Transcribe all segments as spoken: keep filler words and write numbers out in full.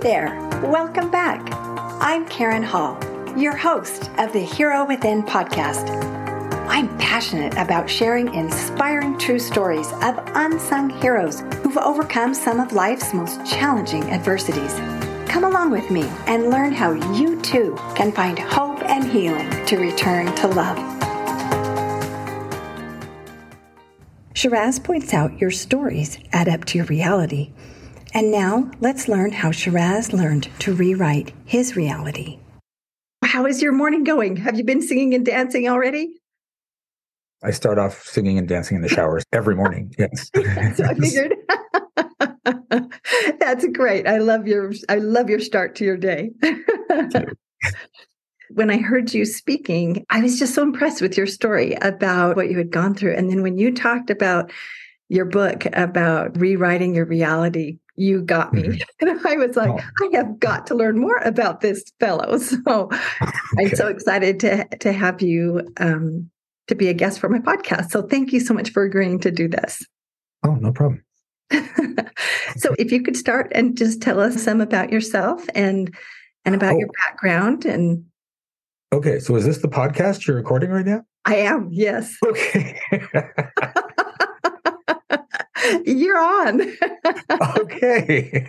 there, welcome back. I'm Karen Hall, your host of the Hero Within podcast. I'm passionate about sharing inspiring true stories of unsung heroes who've overcome some of life's most challenging adversities. Come along with me and learn how you too can find hope and healing to return to love. Shiraz points out your stories add up to your reality. And now let's learn how Shiraz learned to rewrite his reality. How is your morning going? Have you been singing and dancing already? I start off singing and dancing in the showers every morning. Yes. So I figured. That's great. I love your I love your start to your day. When I heard you speaking, I was just so impressed with your story about what you had gone through. And then when you talked about your book about rewriting your reality, you got me. Mm-hmm. And I was like, oh. I have got to learn more about this fellow. So okay. I'm so excited to, to have you um, to be a guest for my podcast. So thank you so much for agreeing to do this. Oh, no problem. So if you could start and just tell us some about yourself and and about oh. your background. And okay, so is this the podcast you're recording right now? I am, yes. Okay. You're on. Okay.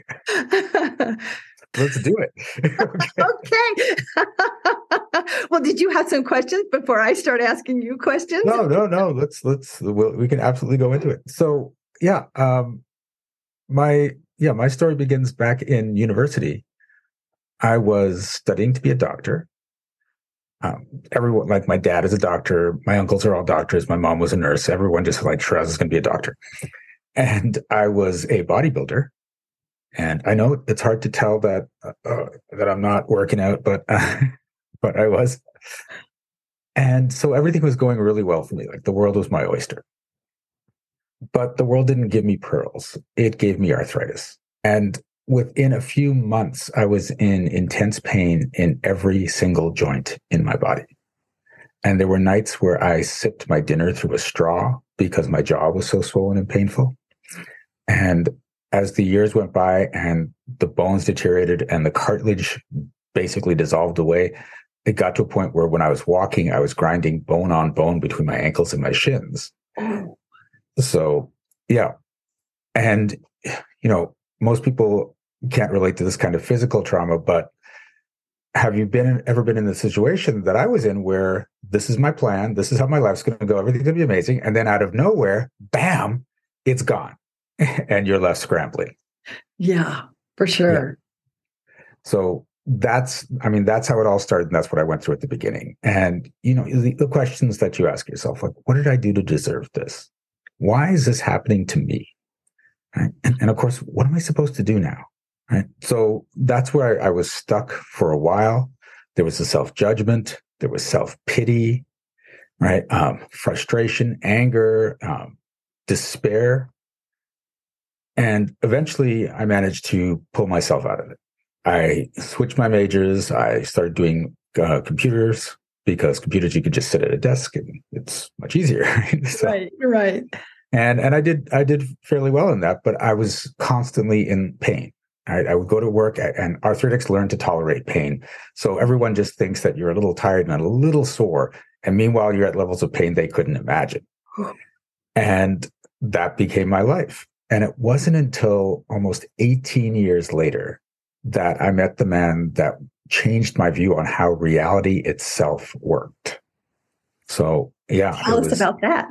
Let's do it. Okay. Okay. Well, did you have some questions before I start asking you questions? No, no, no. Let's let's we'll, we can absolutely go into it. So, yeah, um my yeah, my story begins back in university. I was studying to be a doctor. Um, everyone, like my dad is a doctor. My uncles are all doctors. My mom was a nurse. Everyone just like, Shiraz is going to be a doctor. And I was a bodybuilder. And I know it's hard to tell that uh, that I'm not working out, but uh, but I was. And so everything was going really well for me. Like the world was my oyster. But the world didn't give me pearls. It gave me arthritis. And within a few months, I was in intense pain in every single joint in my body. And there were nights where I sipped my dinner through a straw because my jaw was so swollen and painful. And as the years went by and the bones deteriorated and the cartilage basically dissolved away, it got to a point where when I was walking, I was grinding bone on bone between my ankles and my shins. So, yeah. And, you know, most people can't relate to this kind of physical trauma, but have you been ever been in the situation that I was in where this is my plan, this is how my life's going to go, everything's going to be amazing, and then out of nowhere, bam, it's gone, and you're left scrambling. Yeah, for sure. Yeah. So that's, I mean, that's how it all started, and that's what I went through at the beginning. And, you know, the, the questions that you ask yourself, like, what did I do to deserve this? Why is this happening to me? Right? And, and of course, what am I supposed to do now? Right. So that's where I, I was stuck for a while. There was the self-judgment. There was self-pity, right? Um, frustration, anger, um, despair. And eventually I managed to pull myself out of it. I switched my majors. I started doing uh, computers because computers, you could just sit at a desk and it's much easier. Right. So, right. Right. And, and I did, I did fairly well in that, but I was constantly in pain. I, I would go to work, and arthritics learn to tolerate pain. So everyone just thinks that you're a little tired and a little sore. And meanwhile, you're at levels of pain they couldn't imagine. And that became my life. And it wasn't until almost eighteen years later that I met the man that changed my view on how reality itself worked. So, yeah. Tell us was, about that.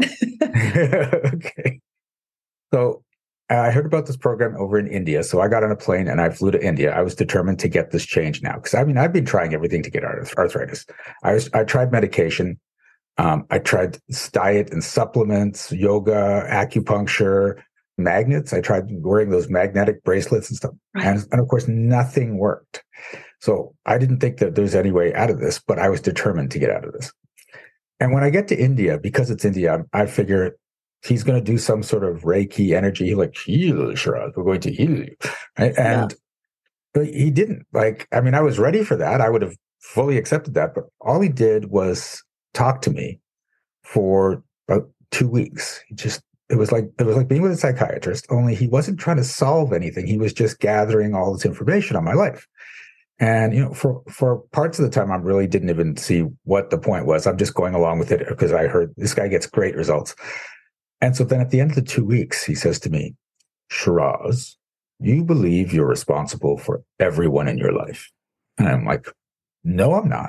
Okay. So, I heard about this program over in India. So I got on a plane and I flew to India. I was determined to get this change now. Because I mean, I've been trying everything to get arthritis. I was, I tried medication. Um, I tried diet and supplements, yoga, acupuncture, magnets. I tried wearing those magnetic bracelets and stuff. Right. And, and of course, nothing worked. So I didn't think that there's any way out of this, but I was determined to get out of this. And when I get to India, because it's India, I figure he's going to do some sort of Reiki energy, like, heal, Shiraz, we're going to heal you. Right? And yeah. He didn't. Like, I mean, I was ready for that. I would have fully accepted that. But all he did was talk to me for about two weeks. He just it was like it was like being with a psychiatrist, only he wasn't trying to solve anything. He was just gathering all this information on my life. And, you know, for, for parts of the time, I really didn't even see what the point was. I'm just going along with it because I heard this guy gets great results. And so then at the end of the two weeks, he says to me, Shiraz, you believe you're responsible for everyone in your life. And I'm like, no, I'm not.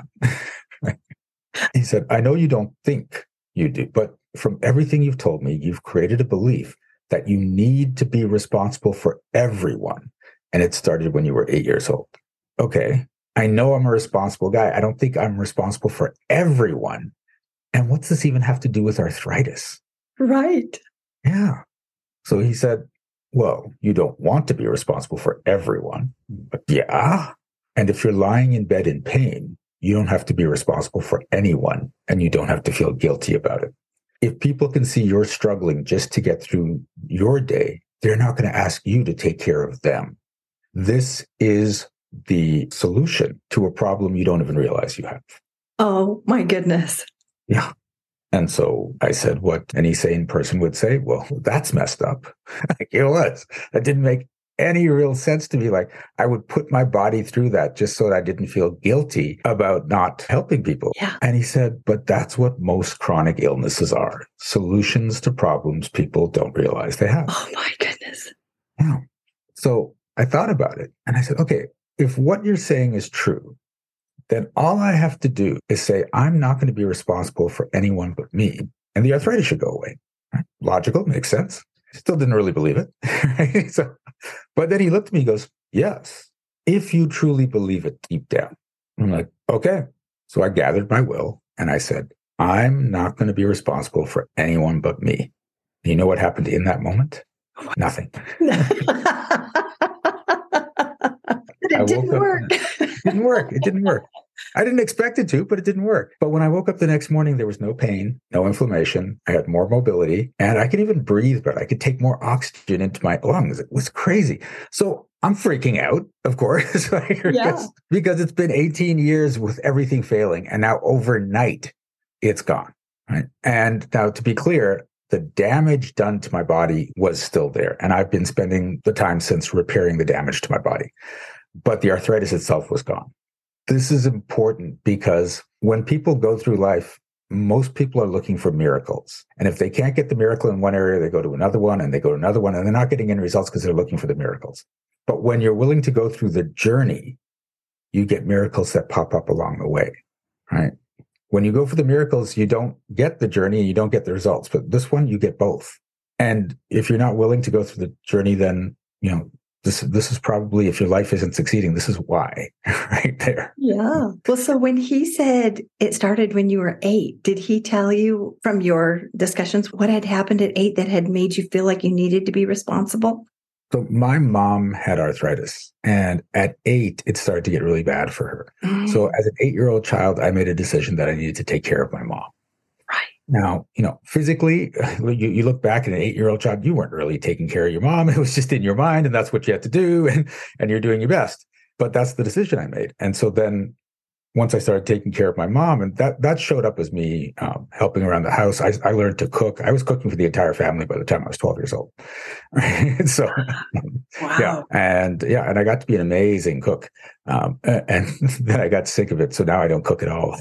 He said, I know you don't think you do, but from everything you've told me, you've created a belief that you need to be responsible for everyone. And it started when you were eight years old. Okay, I know I'm a responsible guy. I don't think I'm responsible for everyone. And what's this even have to do with arthritis? Right. Yeah. So he said, well, you don't want to be responsible for everyone. But yeah. And if you're lying in bed in pain, you don't have to be responsible for anyone, and you don't have to feel guilty about it. If people can see you're struggling just to get through your day, they're not going to ask you to take care of them. This is the solution to a problem you don't even realize you have. Oh, my goodness. Yeah. And so I said what any sane person would say, well, that's messed up. Like, it was. That didn't make any real sense to me. Like, I would put my body through that just so that I didn't feel guilty about not helping people. Yeah. And he said, but that's what most chronic illnesses are. Solutions to problems people don't realize they have. Oh, my goodness. Yeah. So I thought about it and I said, okay, if what you're saying is true, then all I have to do is say, I'm not going to be responsible for anyone but me. And the arthritis should go away. Right? Logical, makes sense. Still didn't really believe it. Right? So, but then he looked at me and goes, yes, if you truly believe it deep down. I'm like, okay. So I gathered my will and I said, I'm not going to be responsible for anyone but me. And you know what happened in that moment? Nothing. It didn't work. It didn't work. It didn't work. I didn't expect it to, but it didn't work. But when I woke up the next morning, there was no pain, no inflammation. I had more mobility and I could even breathe better. I could take more oxygen into my lungs. It was crazy. So I'm freaking out, of course, right? Yeah. because, because it's been eighteen years with everything failing. And now overnight, it's gone. Right. And now, to be clear, the damage done to my body was still there. And I've been spending the time since repairing the damage to my body. But the arthritis itself was gone. This is important because when people go through life, most people are looking for miracles. And if they can't get the miracle in one area, they go to another one and they go to another one, and they're not getting any results because they're looking for the miracles. But when you're willing to go through the journey, you get miracles that pop up along the way, right? When you go for the miracles, you don't get the journey and you don't get the results. But this one, you get both. And if you're not willing to go through the journey, then, you know, This, this is probably, if your life isn't succeeding, this is why, right there. Yeah. Well, so when he said it started when you were eight, did he tell you from your discussions what had happened at eight that had made you feel like you needed to be responsible? So my mom had arthritis, and at eight, it started to get really bad for her. Mm. So as an eight-year-old child, I made a decision that I needed to take care of my mom. Right. Now, you know, physically, you, you look back at an eight-year-old child, you weren't really taking care of your mom. It was just in your mind, and that's what you had to do, and, and you're doing your best. But that's the decision I made. And so then once I started taking care of my mom, and that that showed up as me um, helping around the house. I, I learned to cook. I was cooking for the entire family by the time I was twelve years old. Right? So, wow. yeah, and yeah, and I got to be an amazing cook. Um, and then I got sick of it, so now I don't cook at all.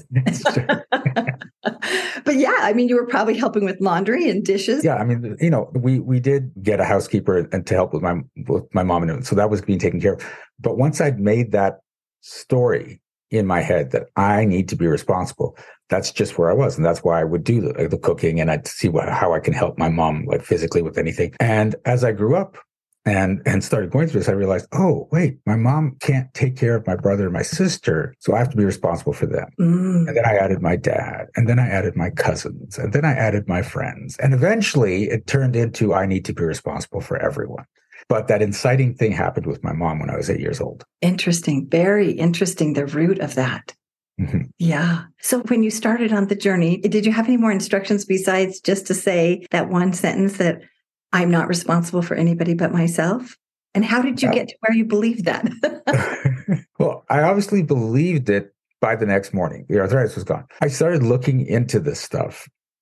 But yeah, I mean, you were probably helping with laundry and dishes. Yeah, I mean, you know, we we did get a housekeeper and to help with my with my mom, and so that was being taken care of. But once I'd made that story in my head that I need to be responsible, that's just where I was. And that's why I would do the, the cooking, and I'd see what, how I can help my mom, like physically with anything. And as I grew up and, and started going through this, I realized, oh, wait, my mom can't take care of my brother and my sister. So I have to be responsible for them. Mm. And then I added my dad, and then I added my cousins, and then I added my friends. And eventually it turned into, I need to be responsible for everyone. But that inciting thing happened with my mom when I was eight years old. Interesting. Very interesting. The root of that. Mm-hmm. Yeah. So when you started on the journey, did you have any more instructions besides just to say that one sentence that I'm not responsible for anybody but myself? And how did you get to where you believed that? Well, I obviously believed it by the next morning. The arthritis was gone. I started looking into this stuff.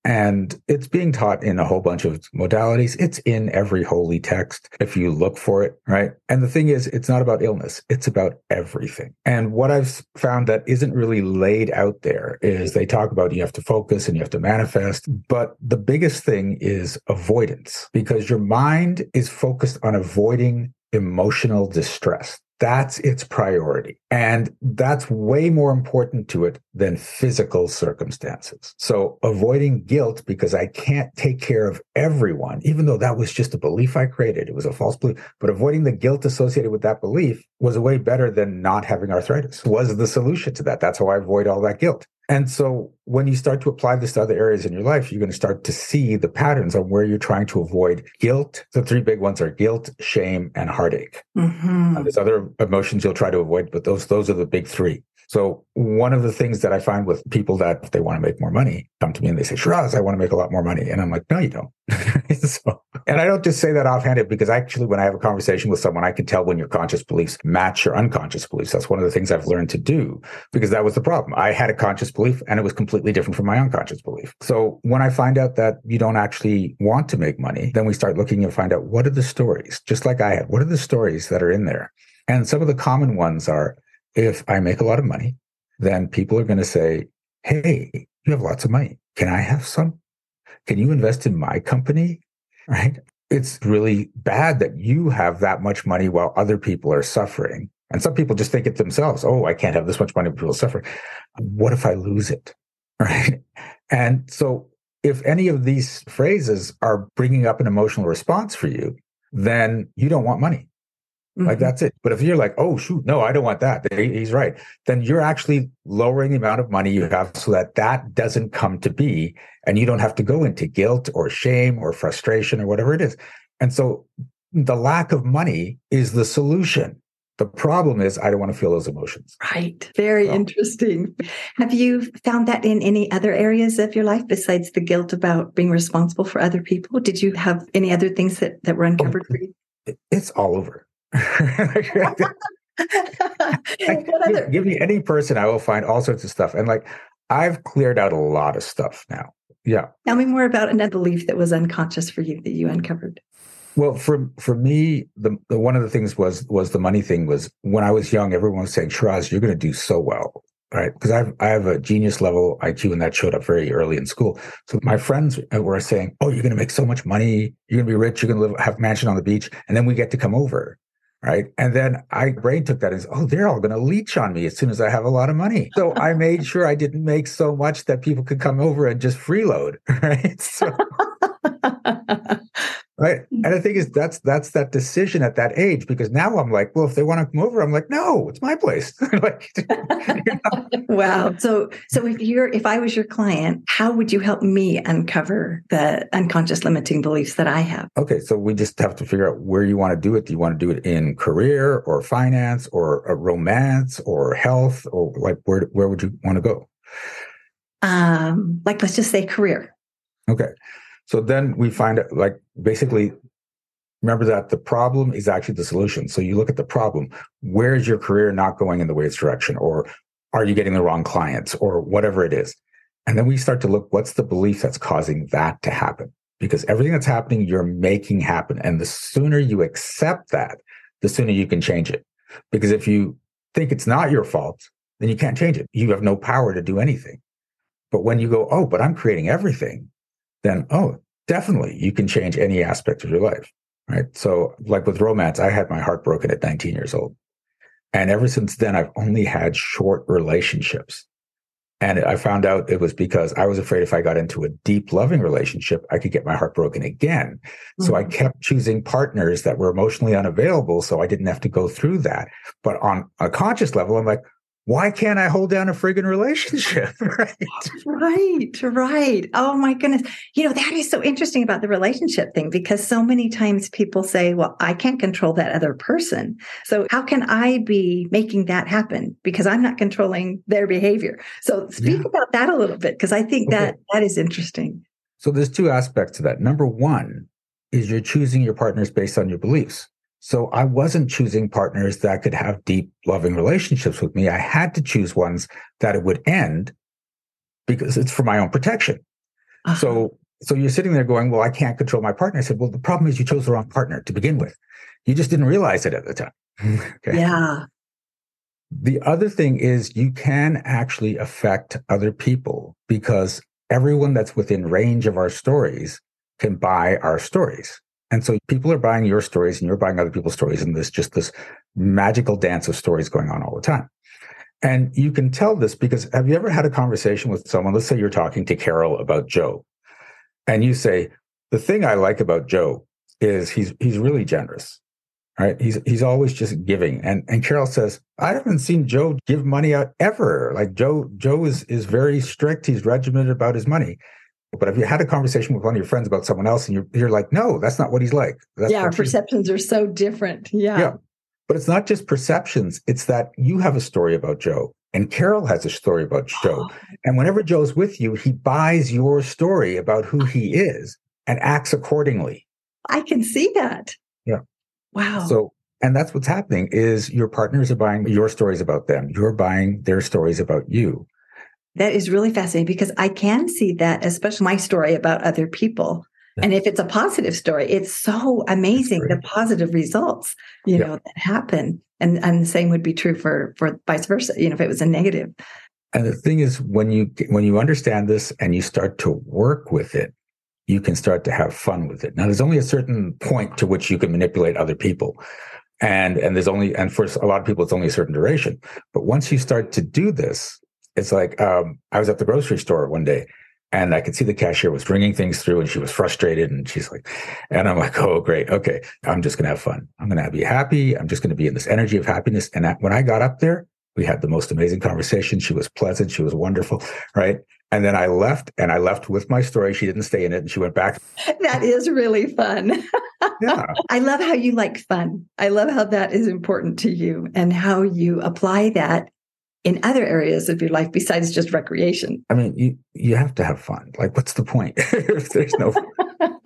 And it's being taught in a whole bunch of modalities. It's in every holy text if you look for it, right? And the thing is, it's not about illness. It's about everything. And what I've found that isn't really laid out there is they talk about you have to focus and you have to manifest. But the biggest thing is avoidance, because your mind is focused on avoiding emotional distress. That's its priority. And that's way more important to it than physical circumstances. So avoiding guilt because I can't take care of everyone, even though that was just a belief I created. It was a false belief. But avoiding the guilt associated with that belief was way better than not having arthritis, was the solution to that. That's how I avoid all that guilt. And so when you start to apply this to other areas in your life, you're going to start to see the patterns on where you're trying to avoid guilt. The three big ones are guilt, shame, and heartache. Mm-hmm. And there's other emotions you'll try to avoid, but those, those are the big three. So one of the things that I find with people that if they want to make more money, come to me and they say, Shiraz, I want to make a lot more money. And I'm like, no, you don't. so, and I don't just say that offhanded because actually when I have a conversation with someone, I can tell when your conscious beliefs match your unconscious beliefs. That's one of the things I've learned to do because that was the problem. I had a conscious belief and it was completely different from my unconscious belief. So when I find out that you don't actually want to make money, then we start looking and find out what are the stories, just like I had, what are the stories that are in there? And some of the common ones are, if I make a lot of money, then people are going to say, hey, you have lots of money. Can I have some? Can you invest in my company? Right? It's really bad that you have that much money while other people are suffering. And some people just think it themselves. Oh, I can't have this much money when people suffer. What if I lose it? Right? And so if any of these phrases are bringing up an emotional response for you, then you don't want money. Like, that's it. But if you're like, oh, shoot, no, I don't want that. He's right. Then you're actually lowering the amount of money you have so that that doesn't come to be. And you don't have to go into guilt or shame or frustration or whatever it is. And so the lack of money is the solution. The problem is I don't want to feel those emotions. Right. Very so. Interesting. Have you found that in any other areas of your life besides the guilt about being responsible for other people? Did you have any other things that, that were uncovered oh, for you? It's all over. I, give, give me any person, I will find all sorts of stuff. And like, I've cleared out a lot of stuff now. Yeah. Tell me more about another belief that was unconscious for you that you uncovered. Well, for for me, the, the one of the things was was the money thing. Was when I was young, everyone was saying, Shiraz, you're going to do so well, right? Because I have I have a genius level I Q, and that showed up very early in school. So my friends were saying, oh, you're going to make so much money, you're going to be rich, you're going to live have a mansion on the beach, and then we get to come over. Right. And then I brain took that as, oh, they're all going to leech on me as soon as I have a lot of money. So I made sure I didn't make so much that people could come over and just freeload. Right. So, right. And the thing is, that's that's that decision at that age, because now I'm like, well, if they want to come over, I'm like, no, it's my place. like, you know? Wow. So so if you're if I was your client, how would you help me uncover the unconscious limiting beliefs that I have? Okay. So we just have to figure out where you want to do it. Do you want to do it in career or finance or a romance or health, or like where where would you want to go? Um, like let's just say career. Okay. So then we find out, like, basically, remember that the problem is actually the solution. So you look at the problem. Where is your career not going in the way it's direction? Or are you getting the wrong clients or whatever it is? And then we start to look, what's the belief that's causing that to happen? Because everything that's happening, you're making happen. And the sooner you accept that, the sooner you can change it. Because if you think it's not your fault, then you can't change it. You have no power to do anything. But when you go, oh, but I'm creating everything, then, oh, definitely you can change any aspect of your life, right? So like with romance, I had my heart broken at nineteen years old. And ever since then, I've only had short relationships. And I found out it was because I was afraid if I got into a deep, loving relationship, I could get my heart broken again. Mm-hmm. So I kept choosing partners that were emotionally unavailable so I didn't have to go through that. But on a conscious level, I'm like, why can't I hold down a friggin' relationship? Right? Right, right. Oh my goodness. You know, that is so interesting about the relationship thing, because so many times people say, well, I can't control that other person. So how can I be making that happen? Because I'm not controlling their behavior. So speak yeah. about that a little bit, because I think okay. that that is interesting. So there's two aspects to that. Number one is you're choosing your partners based on your beliefs. So I wasn't choosing partners that could have deep, loving relationships with me. I had to choose ones that it would end because it's for my own protection. Uh-huh. So, so you're sitting there going, well, I can't control my partner. I said, well, the problem is you chose the wrong partner to begin with. You just didn't realize it at the time. Okay. Yeah. The other thing is you can actually affect other people because everyone that's within range of our stories can buy our stories. And so people are buying your stories and you're buying other people's stories. And there's just this magical dance of stories going on all the time. And you can tell this because have you ever had a conversation with someone? Let's say you're talking to Carol about Joe. And you say, the thing I like about Joe is he's he's really generous, right? He's he's always just giving. And and Carol says, I haven't seen Joe give money out ever. Like Joe, Joe is is very strict. He's regimented about his money. But if you had a conversation with one of your friends about someone else and you're you're like, no, that's not what he's like. That's yeah, our perceptions are so different. Yeah. Yeah. But it's not just perceptions. It's that you have a story about Joe. And Carol has a story about Joe. And whenever Joe's with you, he buys your story about who he is and acts accordingly. I can see that. Yeah. Wow. So, and that's what's happening is your partners are buying your stories about them. You're buying their stories about you. That is really fascinating because I can see that, especially my story about other people. Yeah. And if it's a positive story, it's so amazing, the positive results, you yeah. know, that happen. And, and the same would be true for, for vice versa, you know, if it was a negative. And the thing is, when you when you understand this and you start to work with it, you can start to have fun with it. Now, there's only a certain point to which you can manipulate other people. And, and there's only, and for a lot of people, it's only a certain duration. But once you start to do this, it's like, um, I was at the grocery store one day and I could see the cashier was bringing things through and she was frustrated. And she's like, and I'm like, oh, great. Okay. I'm just going to have fun. I'm going to be happy. I'm just going to be in this energy of happiness. And I, when I got up there, we had the most amazing conversation. She was pleasant. She was wonderful. Right. And then I left and I left with my story. She didn't stay in it and she went back. That is really fun. Yeah. I love how you like fun. I love how that is important to you and how you apply that in other areas of your life besides just recreation. I mean, you, you have to have fun. Like, what's the point if there's no fun?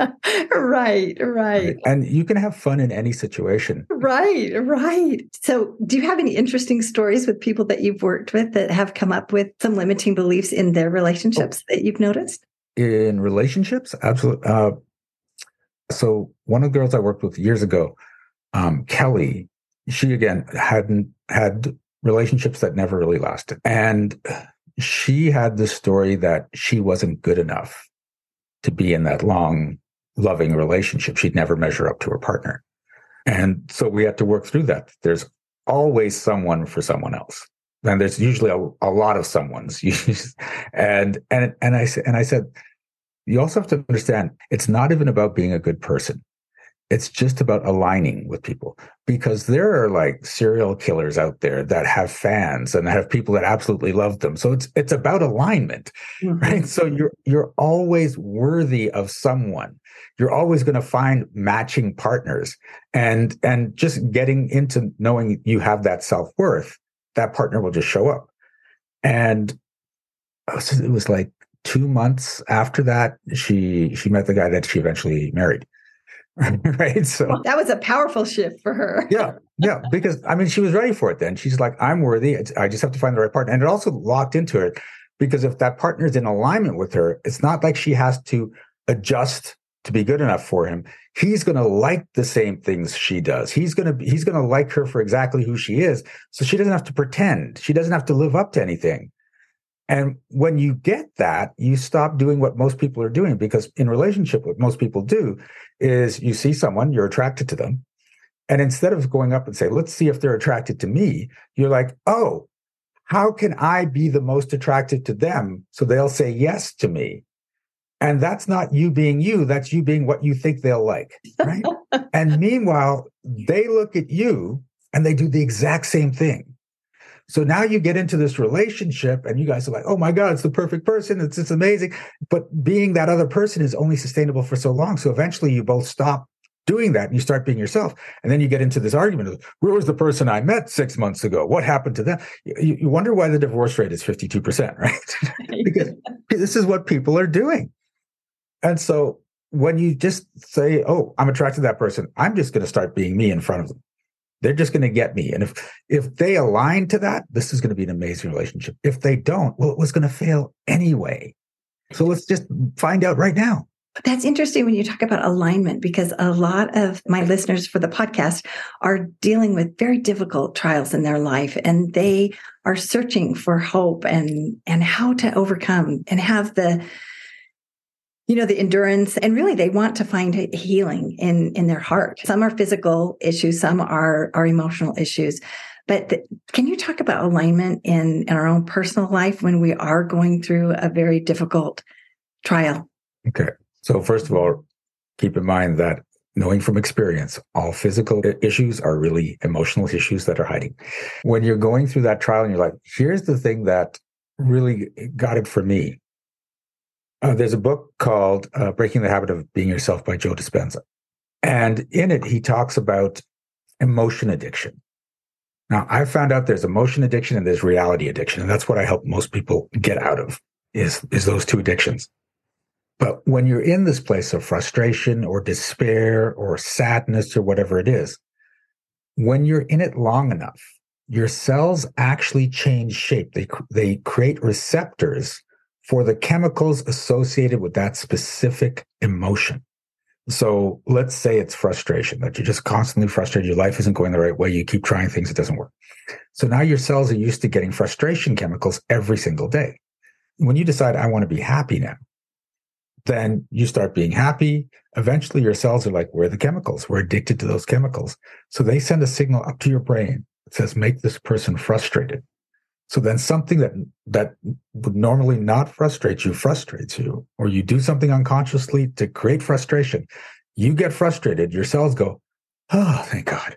Right, right. And you can have fun in any situation. Right, right. So do you have any interesting stories with people that you've worked with that have come up with some limiting beliefs in their relationships oh. that you've noticed? In relationships? Absolutely. Uh, so one of the girls I worked with years ago, um, Kelly, she again hadn't had relationships that never really lasted. And she had the story that she wasn't good enough to be in that long, loving relationship. She'd never measure up to her partner. And so we had to work through that. There's always someone for someone else. And there's usually a, a lot of someones. and, and, and I said, and I said, you also have to understand, it's not even about being a good person. It's just about aligning with people, because there are like serial killers out there that have fans and have people that absolutely love them. So it's it's about alignment, mm-hmm. right? So you're you're always worthy of someone. You're always going to find matching partners, and and just getting into knowing you have that self-worth, that partner will just show up. And it was like two months after that, she she met the guy that she eventually married. Right. So well, that was a powerful shift for her. yeah. Yeah. Because I mean, she was ready for it then. She's like, I'm worthy. It's, I just have to find the right partner. And it also locked into it because if that partner is in alignment with her, it's not like she has to adjust to be good enough for him. He's going to like the same things she does. He's going to, he's going to like her for exactly who she is. So she doesn't have to pretend. She doesn't have to live up to anything. And when you get that, you stop doing what most people are doing, because in relationship, what most people do is you see someone, you're attracted to them. And instead of going up and say, let's see if they're attracted to me, you're like, oh, how can I be the most attracted to them so they'll say yes to me? And that's not you being you. That's you being what you think they'll like, right? And meanwhile, they look at you and they do the exact same thing. So now you get into this relationship and you guys are like, oh my God, it's the perfect person. It's it's amazing. But being that other person is only sustainable for so long. So eventually you both stop doing that and you start being yourself. And then you get into this argument of, where was the person I met six months ago? What happened to them? You, you wonder why the divorce rate is fifty-two percent, right? Because this is what people are doing. And so when you just say, oh, I'm attracted to that person, I'm just going to start being me in front of them. They're just going to get me. And if if they align to that, this is going to be an amazing relationship. If they don't, well, it was going to fail anyway. So let's just find out right now. That's interesting when you talk about alignment, because a lot of my listeners for the podcast are dealing with very difficult trials in their life, and they are searching for hope and, and how to overcome and have the, you know, the endurance. And really, they want to find healing in, in their heart. Some are physical issues, some are, are emotional issues. But the, can you talk about alignment in, in our own personal life when we are going through a very difficult trial? Okay. So first of all, keep in mind that knowing from experience, all physical issues are really emotional issues that are hiding. When you're going through that trial and you're like, here's the thing that really got it for me. Uh, there's a book called uh, Breaking the Habit of Being Yourself by Joe Dispenza. And in it, he talks about emotion addiction. Now, I found out there's emotion addiction and there's reality addiction. And that's what I help most people get out of is, is those two addictions. But when you're in this place of frustration or despair or sadness or whatever it is, when you're in it long enough, your cells actually change shape. They, they create receptors for the chemicals associated with that specific emotion. So let's say it's frustration, that you're just constantly frustrated. Your life isn't going the right way. You keep trying things. It doesn't work. So now your cells are used to getting frustration chemicals every single day. When you decide, I want to be happy now, then you start being happy. Eventually your cells are like, where are the chemicals? We're addicted to those chemicals. So they send a signal up to your brain that says, make this person frustrated. So then something that, that would normally not frustrate you frustrates you, or you do something unconsciously to create frustration. You get frustrated. Your cells go, oh, thank God.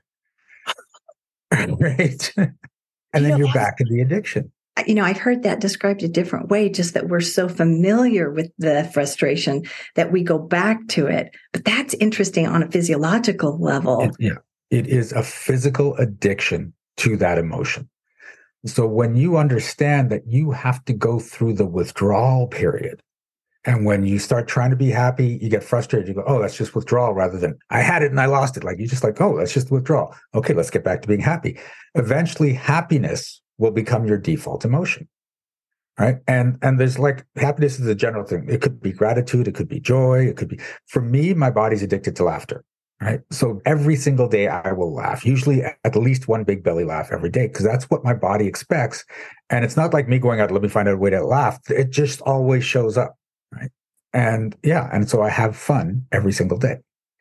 Right. And you then know, you're back in the addiction. You know, I've heard that described a different way, just that we're so familiar with the frustration that we go back to it. But that's interesting on a physiological level. It, yeah, it is a physical addiction to that emotion. So when you understand that you have to go through the withdrawal period, and when you start trying to be happy, you get frustrated. You go, oh, that's just withdrawal, rather than I had it and I lost it. Like you just like, oh, that's just withdrawal. Okay, let's get back to being happy. Eventually, happiness will become your default emotion, right? And and there's like, happiness is a general thing. It could be gratitude, it could be joy, it could be, for me, my body's addicted to laughter, right? So every single day I will laugh, usually at least one big belly laugh every day, because that's what my body expects. And it's not like me going out, let me find out a way to laugh. It just always shows up, right? And yeah, and so I have fun every single day.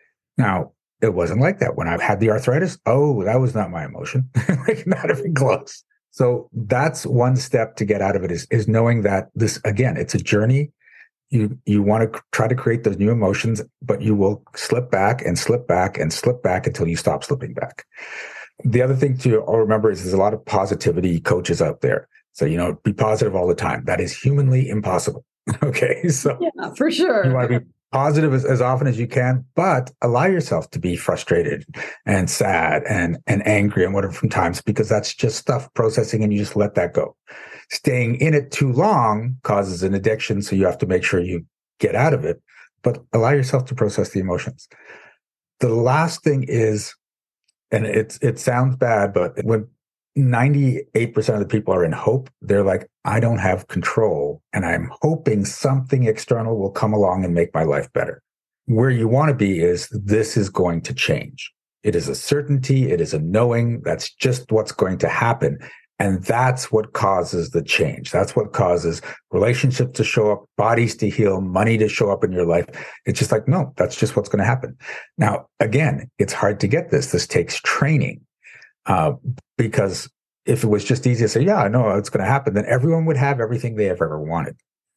Now, it wasn't like that when I had the arthritis. Oh, that was not my emotion. Like not even close. So that's one step to get out of it is, is knowing that this, again, it's a journey. You, you want to try to create those new emotions, but you will slip back and slip back and slip back until you stop slipping back. The other thing to remember is there's a lot of positivity coaches out there. So, you know, be positive all the time. That is humanly impossible. Okay. So yeah, for sure. You want to be positive as, as often as you can, but allow yourself to be frustrated and sad and, and angry and whatever from times, because that's just stuff processing and you just let that go. Staying in it too long causes an addiction. So you have to make sure you get out of it, but allow yourself to process the emotions. The last thing is, and it's, it sounds bad, but when ninety-eight percent of the people are in hope, they're like, I don't have control and I'm hoping something external will come along and make my life better. Where you want to be is this is going to change. It is a certainty. It is a knowing. That's just what's going to happen. And that's what causes the change. That's what causes relationships to show up, bodies to heal, money to show up in your life. It's just like, no, that's just what's going to happen. Now, again, it's hard to get this. This takes training. Uh, because if it was just easy to say, yeah, I know it's going to happen, then everyone would have everything they have ever wanted.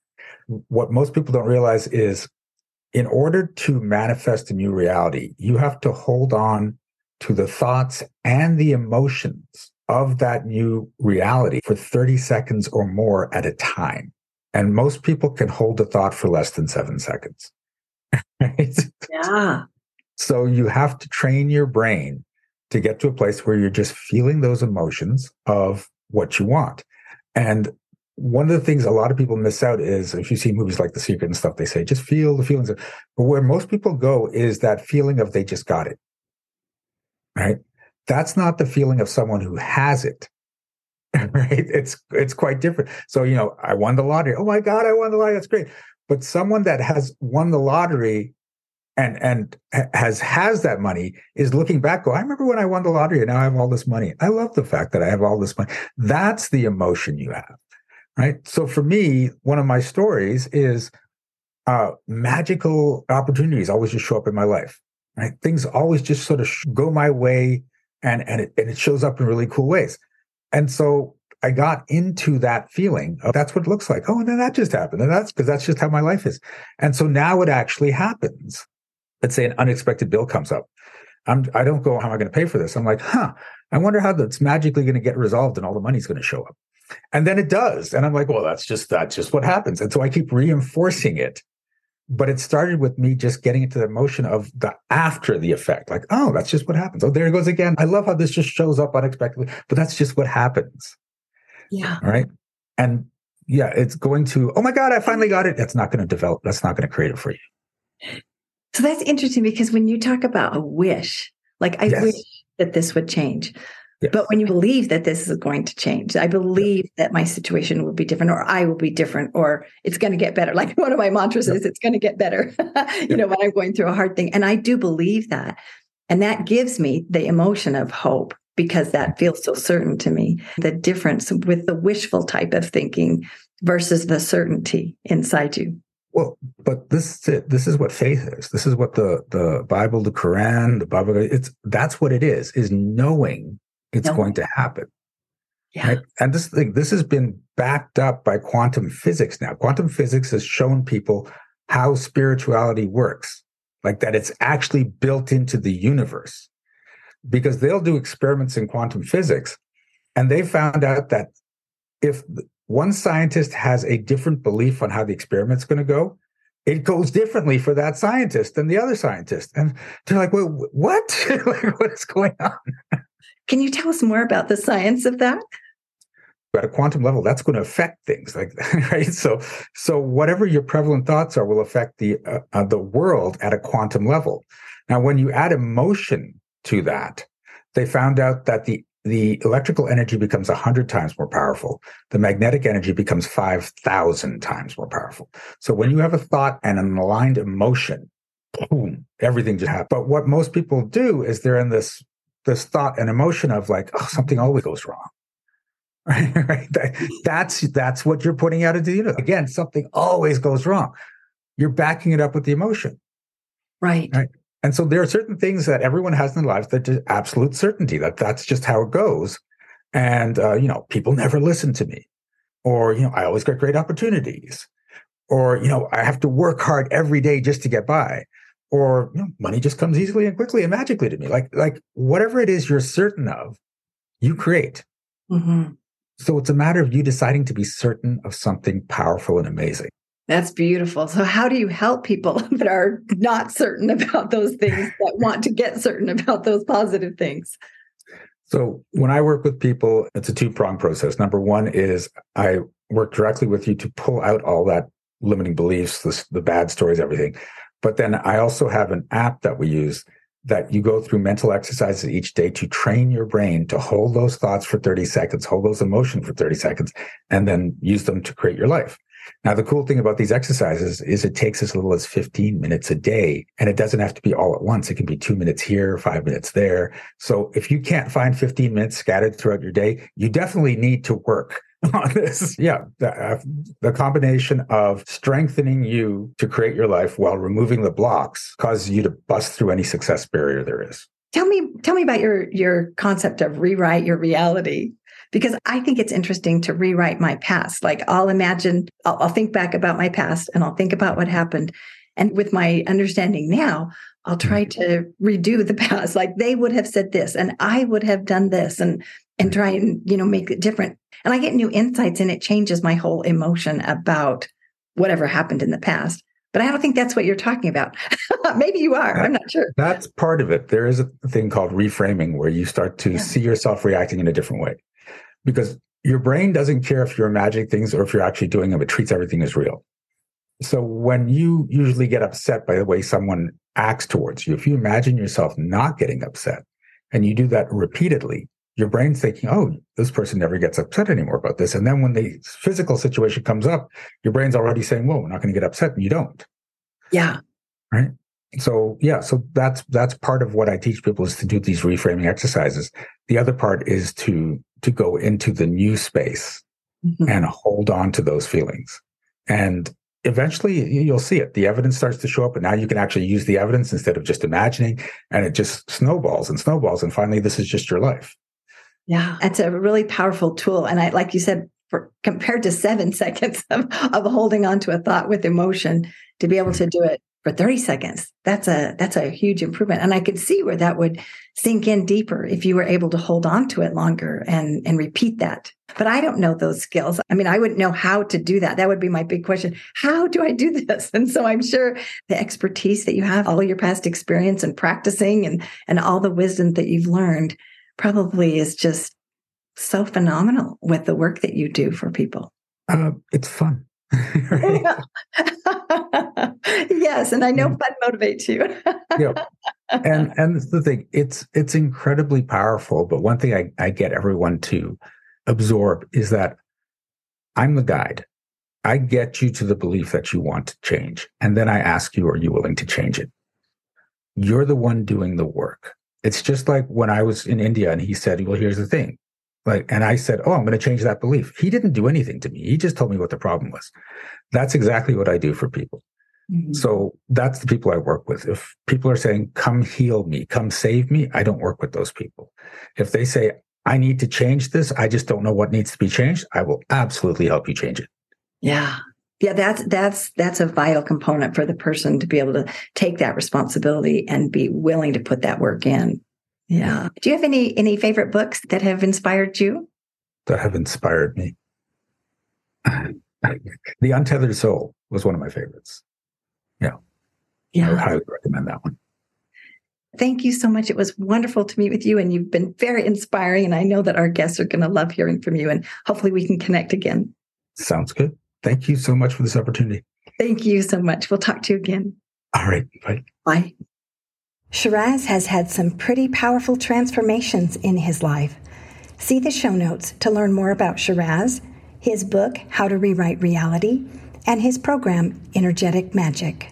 What most people don't realize is in order to manifest a new reality, you have to hold on to the thoughts and the emotions of that new reality for thirty seconds or more at a time. And most people can hold a thought for less than seven seconds. Right? Yeah. So you have to train your brain to get to a place where you're just feeling those emotions of what you want. And one of the things a lot of people miss out is, if you see movies like The Secret and stuff, they say, just feel the feelings. But where most people go is that feeling of they just got it, right? That's not the feeling of someone who has it, right? It's, it's quite different. So, you know, I won the lottery. Oh my God, I won the lottery. That's great. But someone that has won the lottery and and has has that money is looking back, go, I remember when I won the lottery and now I have all this money. I love the fact that I have all this money. That's the emotion you have, right? So for me, one of my stories is uh, magical opportunities always just show up in my life, right? Things always just sort of go my way, and and it, and it shows up in really cool ways. And so I got into that feeling of that's what it looks like. Oh, and then that just happened. And that's because that's just how my life is. And so now it actually happens. Let's say an unexpected bill comes up. I'm, I don't go, how am I going to pay for this? I'm like, huh, I wonder how that's magically going to get resolved and all the money's going to show up. And then it does. And I'm like, well, that's just, that's just what happens. And so I keep reinforcing it. But it started with me just getting into the emotion of the after the effect. Like, oh, that's just what happens. Oh, there it goes again. I love how this just shows up unexpectedly, but that's just what happens. Yeah. All right. And yeah, it's going to, oh my God, I finally got it. That's not going to develop. That's not going to create it for you. So that's interesting because when you talk about a wish, like I Yes. wish that this would change. Yes. But when you believe that this is going to change, I believe Yep. that my situation will be different, or I will be different, or it's going to get better. Like one of my mantras Yep. is, it's going to get better, you Yep. know, when I'm going through a hard thing. And I do believe that. And that gives me the emotion of hope because that feels so certain to me. The difference with the wishful type of thinking versus the certainty inside you. Well, but this is it. This is what faith is. This is what the the Bible, the Quran, the Bible, it's that's what it is, is knowing it's No. going to happen. Yeah. Right? And this thing, this has been backed up by quantum physics now. Quantum physics has shown people how spirituality works, like that it's actually built into the universe. Because they'll do experiments in quantum physics, and they found out that if one scientist has a different belief on how the experiment's going to go, it goes differently for that scientist than the other scientist. And they're like, well, what? Like, what is going on? Can you tell us more about the science of that? At a quantum level, that's going to affect things, like right. So, so whatever your prevalent thoughts are will affect the uh, uh, the world at a quantum level. Now, when you add emotion to that, they found out that the the electrical energy becomes one hundred times more powerful. The magnetic energy becomes five thousand times more powerful. So when you have a thought and an aligned emotion, boom, everything just happens. But what most people do is they're in this this thought and emotion of like, oh, something always goes wrong. Right? Right? That's that's what you're putting out into the universe. Again, something always goes wrong. You're backing it up with the emotion. Right. Right. And so there are certain things that everyone has in their lives that is absolute certainty that that's just how it goes. And, uh, you know, people never listen to me, or, you know, I always get great opportunities, or, you know, I have to work hard every day just to get by, or, you know, money just comes easily and quickly and magically to me. Like, like whatever it is you're certain of, you create. Mm-hmm. So it's a matter of you deciding to be certain of something powerful and amazing. That's beautiful. So how do you help people that are not certain about those things, that want to get certain about those positive things? So when I work with people, it's a two-pronged process. Number one is I work directly with you to pull out all that limiting beliefs, the, the bad stories, everything. But then I also have an app that we use that you go through mental exercises each day to train your brain to hold those thoughts for thirty seconds, hold those emotions for thirty seconds, and then use them to create your life. Now, the cool thing about these exercises is it takes as little as fifteen minutes a day, and it doesn't have to be all at once. It can be two minutes here, five minutes there. So if you can't find fifteen minutes scattered throughout your day, you definitely need to work on this. Yeah, the, uh, the combination of strengthening you to create your life while removing the blocks causes you to bust through any success barrier there is. Tell me, tell me about your, your concept of rewrite your reality. Because I think it's interesting to rewrite my past. Like I'll imagine, I'll, I'll think back about my past and I'll think about what happened. And with my understanding now, I'll try to redo the past. Like they would have said this and I would have done this and, and try and, you know, make it different. And I get new insights and it changes my whole emotion about whatever happened in the past. But I don't think that's what you're talking about. Maybe you are. I'm not sure. That's part of it. There is a thing called reframing where you start to Yeah. see yourself reacting in a different way. Because your brain doesn't care if you're imagining things or if you're actually doing them. It treats everything as real. So when you usually get upset by the way someone acts towards you, if you imagine yourself not getting upset and you do that repeatedly, your brain's thinking, oh, this person never gets upset anymore about this. And then when the physical situation comes up, your brain's already saying, whoa, we're not going to get upset. And you don't. Yeah. Right. So, yeah. So that's, that's part of what I teach people is to do these reframing exercises. The other part is to, to go into the new space mm-hmm. and hold on to those feelings. And eventually you'll see it. The evidence starts to show up, and now you can actually use the evidence instead of just imagining, and it just snowballs and snowballs. And finally, this is just your life. Yeah, it's a really powerful tool. And I, like you said, for, compared to seven seconds of, of holding on to a thought with emotion, to be able to do it for thirty seconds, that's a that's a huge improvement. And I could see where that would sink in deeper if you were able to hold on to it longer and, and repeat that. But I don't know those skills. I mean, I wouldn't know how to do that. That would be my big question. How do I do this? And so I'm sure the expertise that you have, all your past experience and practicing and, and all the wisdom that you've learned probably is just so phenomenal with the work that you do for people. Uh, it's fun. Yes, and I know fun motivates you. Yeah, and and the thing, it's it's incredibly powerful. But one thing I, I get everyone to absorb is that I'm the guide. I get you to the belief that you want to change, and then I ask you, are you willing to change it? You're the one doing the work. It's just like when I was in India and he said, well, here's the thing. Like, and I said, oh, I'm going to change that belief. He didn't do anything to me. He just told me what the problem was. That's exactly what I do for people. Mm-hmm. So that's the people I work with. If people are saying, come heal me, come save me, I don't work with those people. If they say, I need to change this, I just don't know what needs to be changed, I will absolutely help you change it. Yeah. Yeah, that's that's that's a vital component for the person to be able to take that responsibility and be willing to put that work in. Yeah. Do you have any any favorite books that have inspired you? That have inspired me. The Untethered Soul was one of my favorites. Yeah. Yeah. I would highly recommend that one. Thank you so much. It was wonderful to meet with you, and you've been very inspiring. And I know that our guests are going to love hearing from you, and hopefully we can connect again. Sounds good. Thank you so much for this opportunity. Thank you so much. We'll talk to you again. All right. Bye. Bye. Shiraz has had some pretty powerful transformations in his life. See the show notes to learn more about Shiraz, his book, How to Rewrite Reality, and his program, Energetic Magic.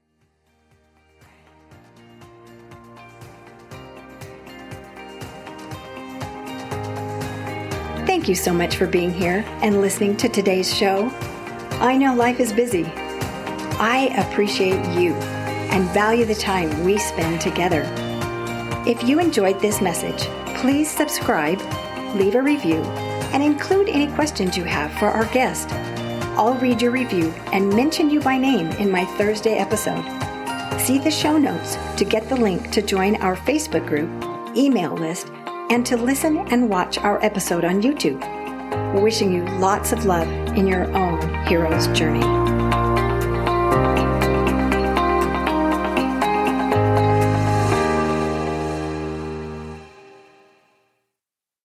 Thank you so much for being here and listening to today's show. I know life is busy. I appreciate you and value the time we spend together. If you enjoyed this message, please subscribe, leave a review, and include any questions you have for our guest. I'll read your review and mention you by name in my Thursday episode. See the show notes to get the link to join our Facebook group, email list, and to listen and watch our episode on YouTube. Wishing you lots of love in your own hero's journey.